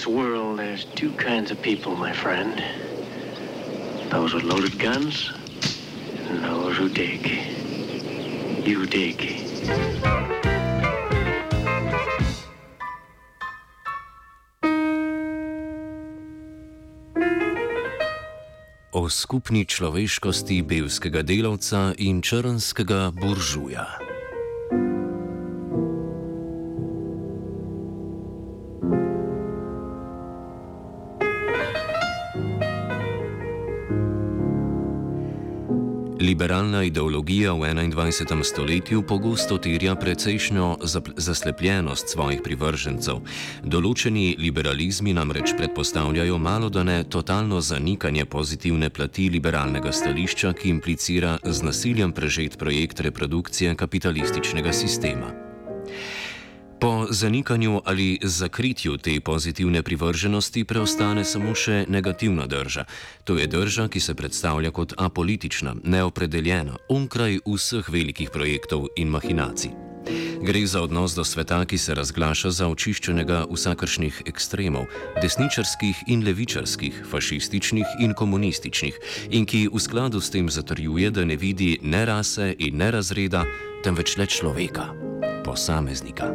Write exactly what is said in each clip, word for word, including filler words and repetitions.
this world, there's two kinds of people, my friend. Those with loaded guns and those who dig. You dig. O skupni človeškosti belskega delavca in črnskega buržuja. Liberalna ideologija v enaindvajsetem stoletju pogosto terja precejšnjo zaslepljenost svojih privržencev. Določeni liberalizmi namreč predpostavljajo malodane totalno zanikanje pozitivne plati liberalnega stališča, ki implicira z nasiljem prežet projekt reprodukcije kapitalističnega sistema. Po zanikanju ali zakritju te pozitivne privrženosti preostane samo še negativna drža. To je drža, ki se predstavlja kot apolitična, neopredeljena, onkraj vseh velikih projektov in mahinacij. Gre za odnos do sveta, ki se razglaša za očiščenega vsakršnih ekstremov, desničarskih in levičarskih, fašističnih in komunističnih, in ki v skladu s tem zatrjuje, da ne vidi ne rase in ne razreda, temveč le človeka, posameznika.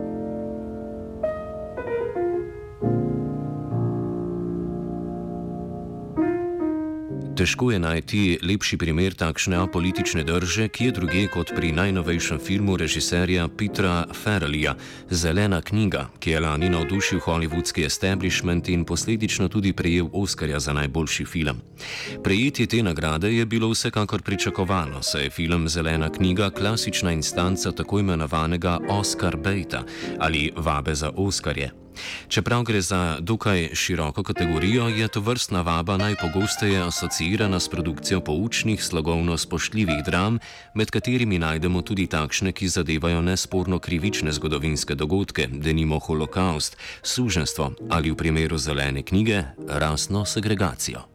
Težko je najti lepši primer takšne apolitične drže, ki je druge kot pri najnovejšem filmu režiserja Petera Farrellyja Zelena knjiga, ki je lani navdušil hollywoodski establishment in posledično tudi prejel Oskarja za najboljši film. Prejetje te nagrade je bilo vsekakor pričakovano, saj je film Zelena knjiga klasična instanca tako imenovanega Oscar baita ali vabe za Oskarje. Čeprav gre za dokaj široko kategorijo, je tovrstna vaba najpogosteje asociirana s produkcijo poučnih, slogovno spoštljivih dram, med katerimi najdemo tudi takšne, ki zadevajo nesporno krivične zgodovinske dogodke, denimo holokaust, suženjstvo ali v primeru Zelene knjige rasno segregacijo.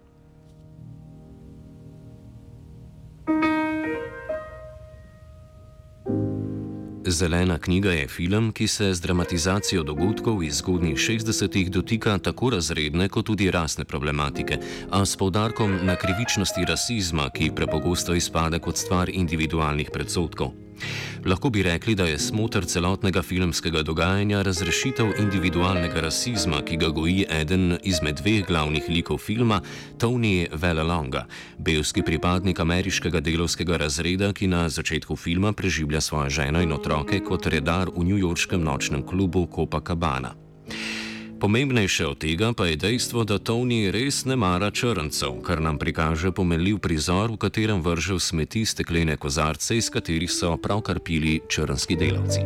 Zelena knjiga je film, ki se z dramatizacijo dogodkov iz zgodnjih šestdesetih dotika tako razredne kot tudi rasne problematike, a s poudarkom na krivičnosti rasizma, ki prepogosto izpade kot stvar individualnih predsodkov. Lahko bi rekli, da je smoter celotnega filmskega dogajanja razrešitev individualnega rasizma, ki ga goji eden izmed dveh glavnih likov filma, Tony Vallelonga, belski pripadnik ameriškega delavskega razreda, ki na začetku filma preživlja svojo ženo in otroke kot redar v newyorškem nočnem klubu Copacabana. Pomembnejše od tega pa je dejstvo, da Tony res ne mara črncev, kar nam prikaže pomenljiv prizor, v katerem vrže v smeti steklene kozarce, iz katerih so pravkar pili črnski delavci.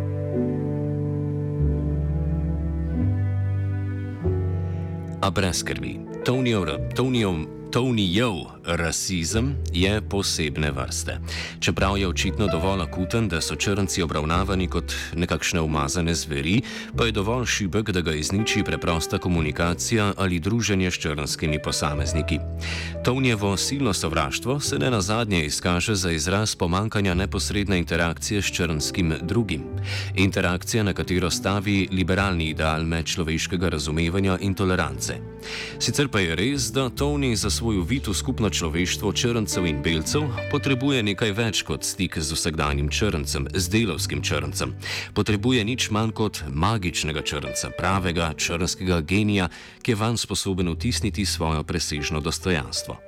A brez skrbi, Tonyjev, Tonyjev, Tonyjev rasizem je posebne vrste. Čeprav je očitno dovolj akuten, da so črnci obravnavani kot nekakšne umazane zveri, pa je dovolj šibek, da ga izniči preprosta komunikacija ali druženje s črnskimi posamezniki. Tonyjevo silno sovraštvo se ne nazadnje izkaže za izraz pomankanja neposredne interakcije s črnskim drugim. Interakcija, na katero stavi liberalni ideal medčloveškega razumevanja in tolerance. Sicer pa je res, da Tony za svoj uvid v skupno človeštvo črncev in belcev potrebuje nekaj več kot stik z vsakdanjim črncem, z delavskim črncem. Potrebuje nič manj kot magičnega črnca, pravega črnskega genija, ki je vanj sposoben vtisniti svojo presežno dostojanstvo.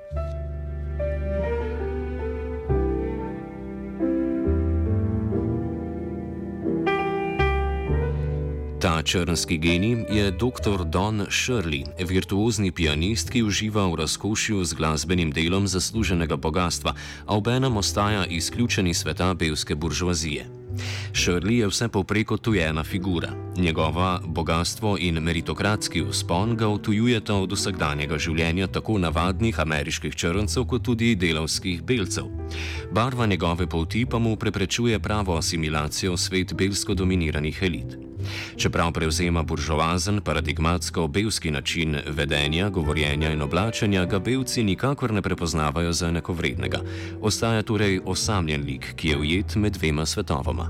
Ta črnski genij je doktor Don Shirley, virtuozni pianist, ki uživa v razkošju z glasbenim delom zasluženega bogatstva, a obenem ostaja izključen iz sveta belske buržoazije. Shirley je vse povprek odtujena figura. Njegova bogastvo in meritokratski vzpon ga odtujujeta od vsakdanjega življenja tako navadnih ameriških črncev kot tudi delavskih belcev. Barva njegove polti pa mu preprečuje pravo asimilacijo v svet belsko dominiranih elit. Čeprav prevzema buržoazen, paradigmatsko belski način vedenja, govorjenja in oblačenja, ga belci nikakor ne prepoznavajo za enakovrednega. Ostaja torej osamljen lik, ki je ujet med dvema svetovoma.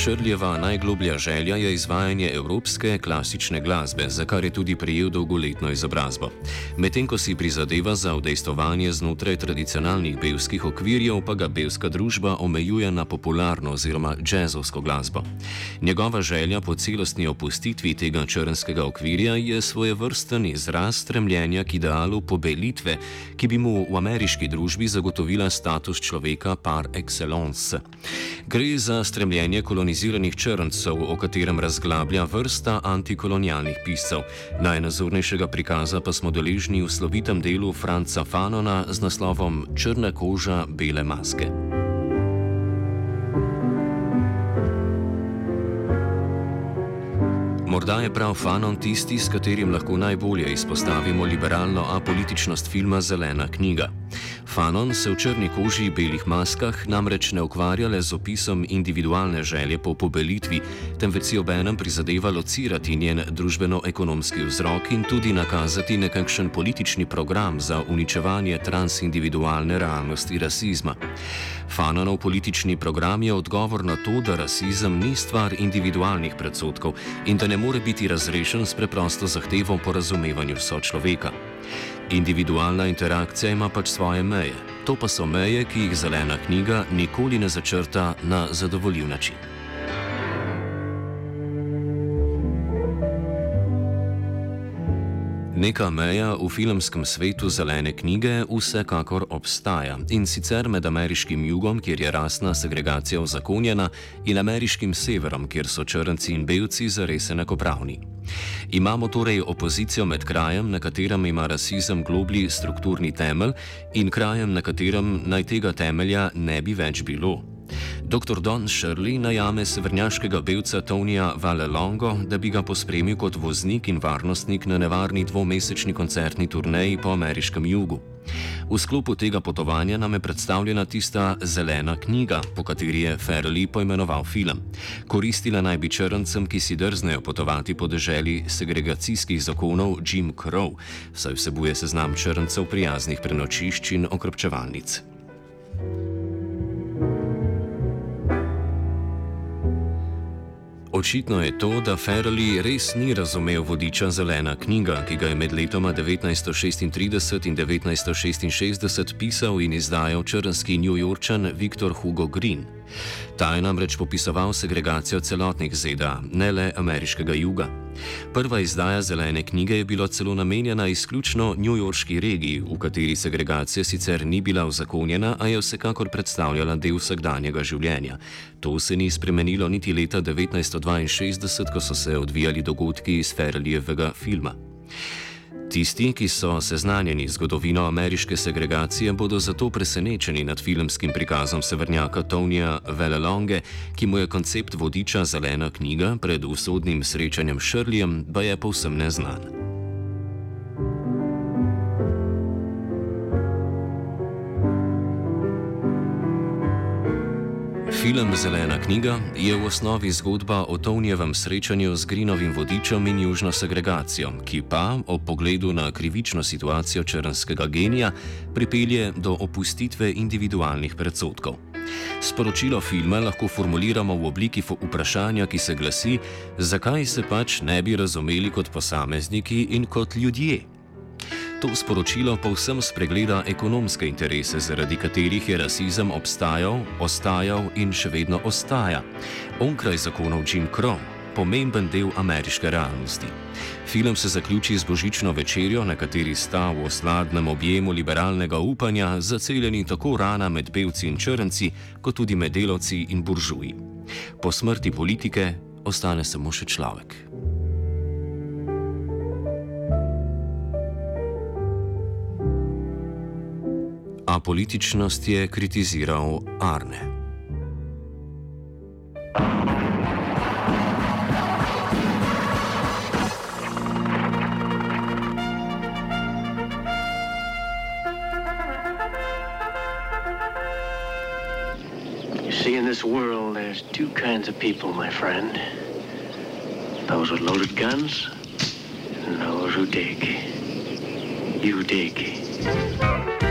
Šrljeva najgloblja želja je izvajanje evropske klasične glasbe, za kar je tudi prejel dolgoletno izobrazbo. Medtem ko si prizadeva za udejstvovanje znotraj tradicionalnih belskih okvirjev, pa ga belska družba omejuje na popularno oziroma džezovsko glasbo. Njegova želja po celostni opustitvi tega črnskega okvirja je svojevrsten izraz stremljenja k idealu pobelitve, ki bi mu v ameriški družbi zagotovila status človeka par excellence. Gre za stremljenje koloniziranih črncev, o katerem razglablja vrsta antikolonialnih piscev. Najnazornejšega prikaza pa smo deležni v slovitem delu Franca Fanona z naslovom Črna koža, bele maske. Morda je prav Fanon tisti, s katerim lahko najbolje izpostavimo liberalno apolitičnost filma Zelena knjiga. Fanon se v Črni koži, belih maskah namreč ne ukvarja le z opisom individualne želje po pobelitvi, temveč si obenem prizadeva locirati njen družbeno-ekonomski vzrok in tudi nakazati nekakšen politični program za uničevanje transindividualne realnosti rasizma. Fanonov politični program je odgovor na to, da rasizem ni stvar individualnih predsodkov in da ne more biti razrešen s preprosto zahtevo po razumevanju sočloveka. Individualna interakcija ima pač svoje meje. To pa so meje, ki jih Zelena knjiga nikoli ne začrta na zadovoljiv način. Neka meja v filmskem svetu Zelene knjige vsekakor obstaja, in sicer med ameriškim jugom, kjer je rasna segregacija uzakonjena, in ameriškim severom, kjer so črnci in belci zares enakopravni. Imamo torej opozicijo med krajem, na katerem ima rasizem globlji strukturni temelj, in krajem, na katerem naj tega temelja ne bi več bilo. doktor Don Shirley najame severnjaškega belca Tonija Valelongo, da bi ga pospremil kot voznik in varnostnik na nevarni dvomesečni koncertni turneji po ameriškem jugu. V sklopu tega potovanja nam je predstavljena tista Zelena knjiga, po kateri je Farrelly poimenoval film. Koristila naj bi črncem, ki si drznejo potovati po deželi segregacijskih zakonov Jim Crow, saj vsebuje seznam črncev prijaznih prenočišč in okrepčevalnic. Očitno je to, da Farrelly res ni razumel vodiča Zelena knjiga, ki ga je med letoma devetnajststo šestintrideset in devetnajststo šestinšestdeset pisal in izdajal črnski Newyorčan Victor Hugo Green. Ta je namreč popisoval segregacijo celotnih Z D A, ne le ameriškega juga. Prva izdaja Zelene knjige je bila celo namenjena izključno newyorški regiji, v kateri segregacija sicer ni bila uzakonjena, a je vsekakor predstavljala del vsakdanjega življenja. To se ni spremenilo niti leta devetnajststo dvainšestdeset, ko so se odvijali dogodki iz Farrellyjevega filma. Tisti, ki so seznanjeni z zgodovino ameriške segregacije, bodo zato presenečeni nad filmskim prikazom severnjaka Tonija Valelonge, ki mu je koncept vodiča Zelena knjiga pred usodnim srečanjem s Shirleyjem baje povsem neznan. Film Zelena knjiga je v osnovi zgodba o Tonijevem srečanju z Greenovim vodičem in južno segregacijo, ki pa, ob pogledu na krivično situacijo črnskega genija, pripelje do opustitve individualnih predsodkov. Sporočilo filma lahko formuliramo v obliki vprašanja, ki se glasi, zakaj se pač ne bi razumeli kot posamezniki in kot ljudje. To sporočilo povsem spregleda ekonomske interese, zaradi katerih je rasizem obstajal, ostajal in še vedno ostaja. Onkraj zakonov Jim Crow, pomemben del ameriške realnosti. Film se zaključi z božično večerjo, na kateri sta v osladnem objemu liberalnega upanja zaceljeni tako rana med belci in črnci, kot tudi med delavci in buržuji. Po smrti politike ostane samo še človek. A političnost je kritiziral Arne. You see, in this world, there's two kinds of people, my friend. Those with loaded guns and those who dig. You dig.